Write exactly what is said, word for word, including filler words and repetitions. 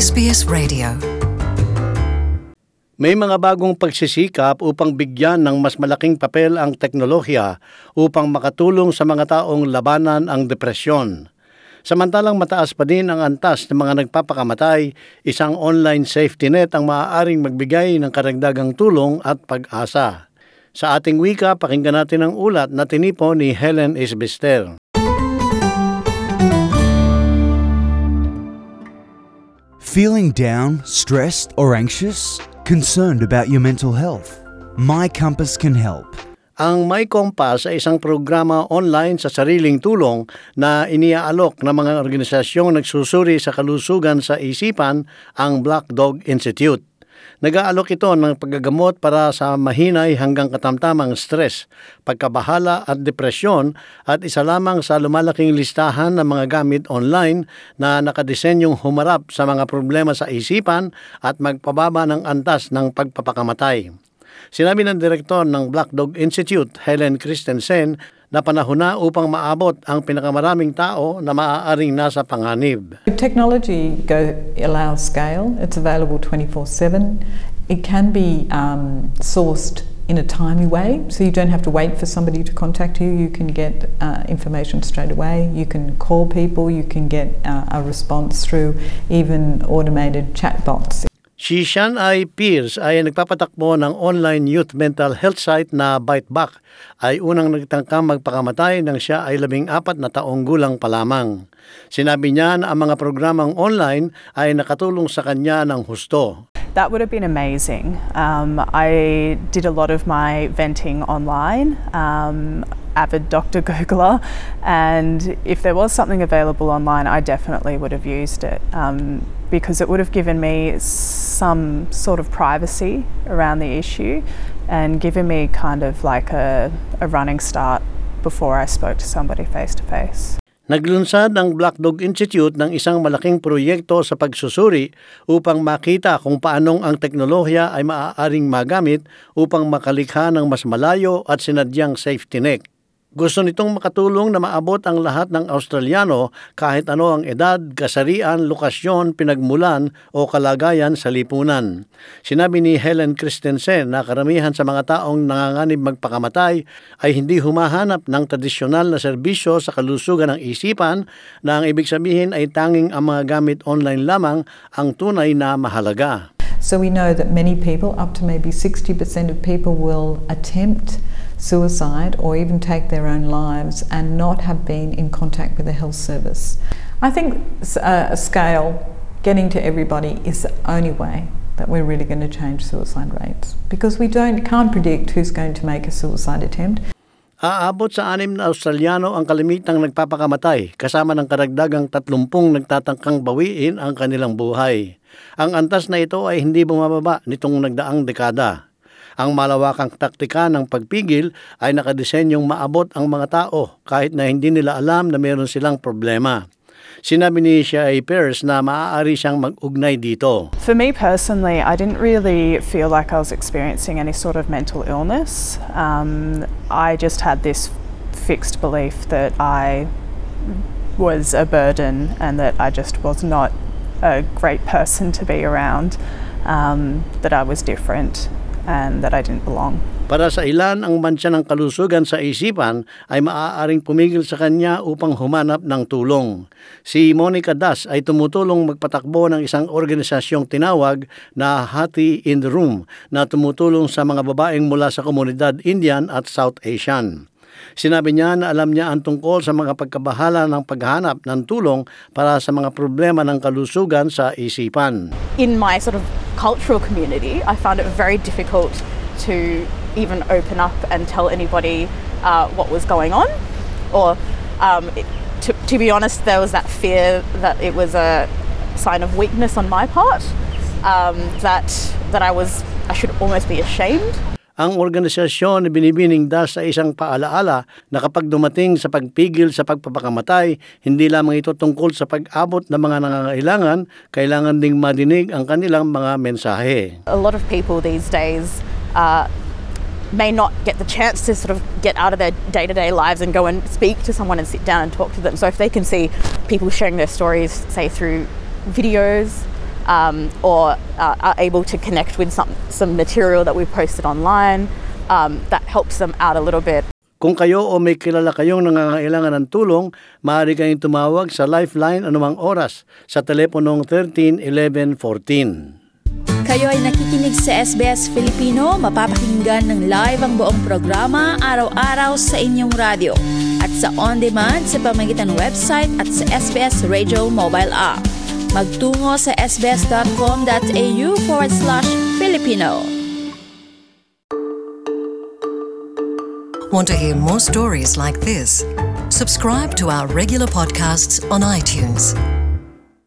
S B S Radio. May mga bagong pagsisikap upang bigyan ng mas malaking papel ang teknolohiya upang makatulong sa mga taong labanan ang depresyon. Samantalang mataas pa din ang antas ng mga nagpapakamatay, isang online safety net ang maaaring magbigay ng karagdagang tulong at pag-asa. Sa ating wika, pakinggan natin ang ulat na tinipo ni Helen Isbister. Feeling down, stressed or anxious? Concerned about your mental health? My Compass can help. Ang My Compass ay isang programa online sa sariling tulong na iniaalok ng mga organisasyong nagsusuri sa kalusugan sa isipan, ang Black Dog Institute. Nag-aalok ito ng paggagamot para sa mahinay hanggang katamtamang stress, pagkabahala at depresyon at isa lamang sa lumalaking listahan ng mga gamit online na nakadisenyong humarap sa mga problema sa isipan at magpababa ng antas ng pagpapakamatay. Sinabi ng direktor ng Black Dog Institute, Helen Christensen, na panahon na upang maabot ang pinakamaraming tao na maaaring nasa panganib. Technology go, allows scale. It's available twenty-four seven. It can be um, sourced in a timely way, so you don't have to wait for somebody to contact you. You can get uh, information straight away. You can call people. You can get uh, a response through even automated chatbots. Si Shanai Pierce ay nagpapatakbo ng online youth mental health site na Biteback, ay unang nagtangkang magpakamatay nang siya ay labing apat na taong gulang pa lamang. Sinabi niya na ang mga programang online ay nakatulong sa kanya ng husto. That would have been amazing. Um, I did a lot of my venting online, um, avid Doctor Googler, and if there was something available online, I definitely would have used it um, because it would have given me some sort of privacy around the issue and given me kind of like a, a running start before I spoke to somebody face to face. Naglunsad ang Black Dog Institute ng isang malaking proyekto sa pagsusuri upang makita kung paanong ang teknolohiya ay maaaring magamit upang makalikha ng mas malayo at sinadyang safety net. Gusto nitong makatulong na maabot ang lahat ng Australiano kahit ano ang edad, kasarian, lokasyon, pinagmulan o kalagayan sa lipunan. Sinabi ni Helen Christensen na karamihan sa mga taong nanganganib magpakamatay ay hindi humahanap ng tradisyonal na serbisyo sa kalusugan ng isipan na ang ibig sabihin ay tanging ang mga gamit online lamang ang tunay na mahalaga. So we know that many people, up to maybe sixty percent of people, will attempt suicide or even take their own lives and not have been in contact with a health service. I think a scale, getting to everybody, is the only way that we're really going to change suicide rates, because we don't can't predict who's going to make a suicide attempt. Aabot sa anim na Australiano ang kalimitang nagpapakamatay, kasama ng karagdagang tatlumpung nagtatangkang bawiin ang kanilang buhay. Ang antas na ito ay hindi bumababa nitong nagdaang dekada. Ang malawakang taktika ng pagpigil ay nakadisenyong maabot ang mga tao kahit na hindi nila alam na meron silang problema. Sinabi ni Shanai Pierce na maaari siyang mag-ugnay dito. For me personally, I didn't really feel like I was experiencing any sort of mental illness. Um, I just had this fixed belief that I was a burden and that I just was not a great person to be around, um, that I was different and that I didn't belong. Para sa ilan, ang mansya ng kalusugan sa isipan ay maaaring pumigil sa kanya upang humanap ng tulong. Si Monica Das ay tumutulong magpatakbo ng isang organisasyong tinawag na Hati in the Room na tumutulong sa mga babaeng mula sa komunidad Indian at South Asian. Sinabi niya na alam niya ang tungkol sa mga pagkabahala ng paghanap ng tulong para sa mga problema ng kalusugan sa isipan. In my sort of cultural community, I found it very difficult to even open up and tell anybody uh, what was going on, or um, it, to, to be honest, there was that fear that it was a sign of weakness on my part, um, that that I was I should almost be ashamed. Ang organisasyon ay binibining Das sa isang paalaala na kapag dumating sa pagpigil sa pagpapakamatay, hindi lamang ito tungkol sa pag-abot ng mga nangangailangan, kailangan ding madinig ang kanilang mga mensahe. A lot of people these days uh, may not get the chance to sort of get out of their day-to-day lives and go and speak to someone and sit down and talk to them. So if they can see people sharing their stories, say through videos, um, or uh, are able to connect with some, some material that we've posted online, um, that helps them out a little bit. Kung kayo o may kilala kayong nangangailangan ng tulong, maaari kayong tumawag sa Lifeline anumang oras sa teleponong thirteen eleven fourteen. Kayo ay nakikinig sa S B S Filipino, mapapakinggan ng live ang buong programa araw-araw sa inyong radyo at sa on-demand sa pamamagitan ng website at sa S B S Radio mobile app. Magtungo sa sbs.com.au forward slash Filipino. Want to hear more stories like this? Subscribe to our regular podcasts on iTunes.